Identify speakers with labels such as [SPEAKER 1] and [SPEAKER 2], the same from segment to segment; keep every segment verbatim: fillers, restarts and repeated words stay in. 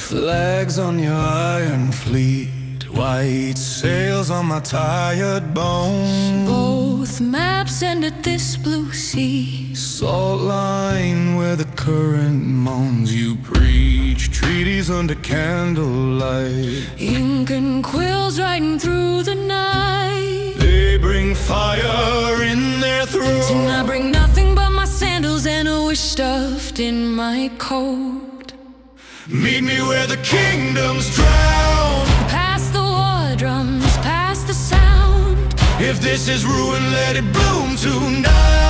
[SPEAKER 1] Flags on your iron fleet, white sails on my tired bones.
[SPEAKER 2] Both maps end at this blue sea.
[SPEAKER 1] Salt line where the current moans. You preach treaties under candlelight.
[SPEAKER 2] Ink and quills riding through the night.
[SPEAKER 1] They bring fire in their throats,
[SPEAKER 2] and I bring nothing but my sandals and a wish stuffed in my coat.
[SPEAKER 1] Meet me where the kingdoms drown.
[SPEAKER 2] Past the war drums, past the sound.
[SPEAKER 1] If this is ruin, let it bloom tonight.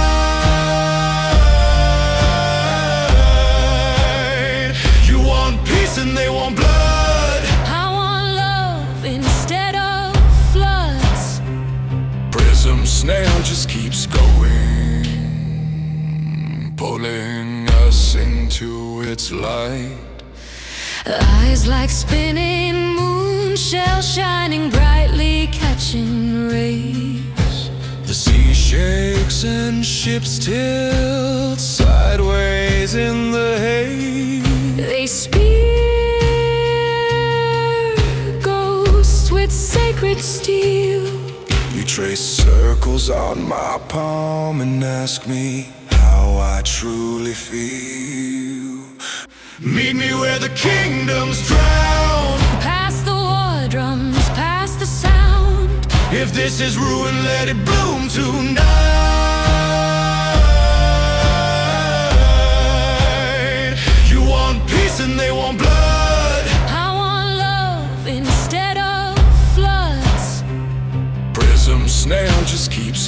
[SPEAKER 1] You want peace and they want blood.
[SPEAKER 2] I want love instead of floods.
[SPEAKER 1] Prism snail just keeps going, pulling us into its light.
[SPEAKER 2] Eyes like spinning moon shells, shining brightly, catching rays.
[SPEAKER 1] The sea shakes and ships tilt sideways in the haze.
[SPEAKER 2] They spear ghosts with sacred steel.
[SPEAKER 1] You trace circles on my palm and ask me how I truly feel. Meet me where the kingdoms drown.
[SPEAKER 2] Past the war drums, past the sound.
[SPEAKER 1] If this is ruin, let it bloom tonight. You want peace and they want blood.
[SPEAKER 2] I want love instead of floods.
[SPEAKER 1] Prism snail just keeps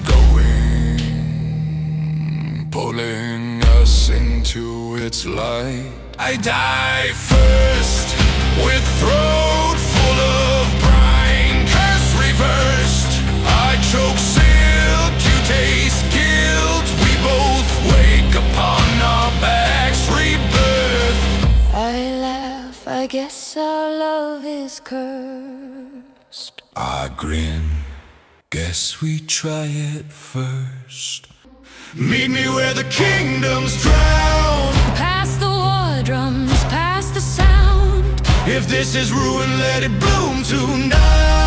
[SPEAKER 1] going, pulling us into its light. I die first, with throat full of brine, curse reversed. I choke silk, you taste guilt. We both wake upon our backs, rebirth.
[SPEAKER 2] I laugh, I guess our love is cursed.
[SPEAKER 1] I grin, guess we try it first. Meet me where the kingdoms drown.
[SPEAKER 2] Past the war drums, past the sound.
[SPEAKER 1] If this is ruin, let it bloom tonight.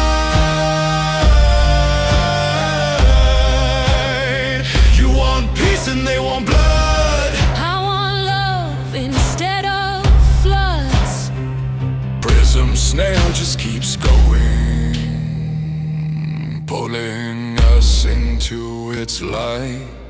[SPEAKER 1] You want peace and they want blood.
[SPEAKER 2] I want love instead of floods.
[SPEAKER 1] Prism snail just keeps going, pulling us into its light.